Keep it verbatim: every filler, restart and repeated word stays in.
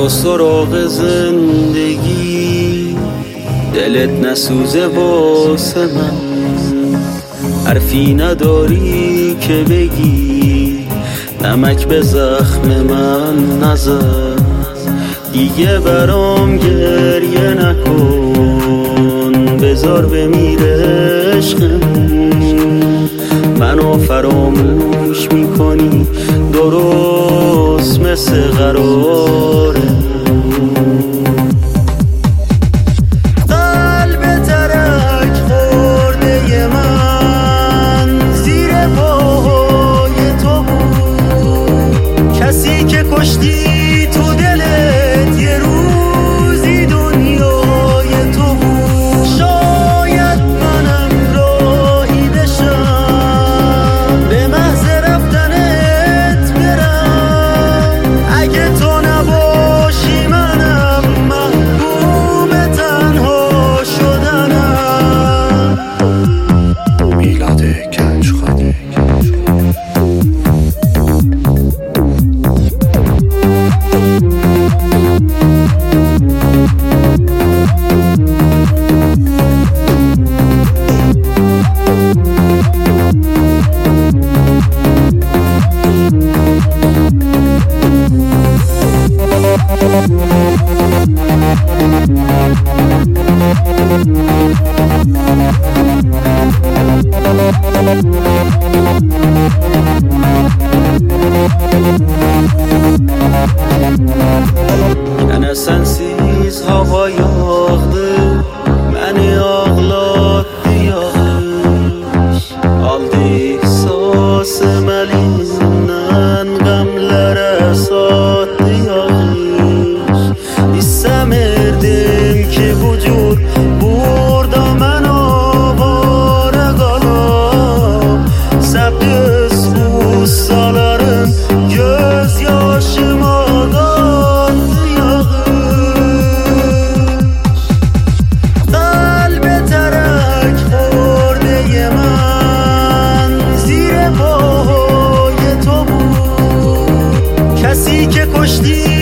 برو سراغ زندگی، دلت نسوزه واسه من، حرفی نداری که بگی، نمک به زخم من نزن، دیگه برام گریه نکن، بذار بمیره عشقمون. منو فراموش میکنی درست مثل قراره، قلب ترک خورده من زیر پای تو بود، کسی که کشتی تو دلت یه روزی دنیای تو بود. شاید منم راهی بشم به محض رفتنت برم، اگه تو نباشی منم محکوم تنها شدنم. میلاد کنجخانه. Yana sensiz hava yağdı, beni ağlattı yağış, aldı ihsasım elimden, gamlere sattı yağış. İstemirdim ki bu cür burada ben avare kalam, sebdüz ussaların göz yaşıma kattı yağış. Kalbe terek khorde man zir pay to bud, kesi ke kashti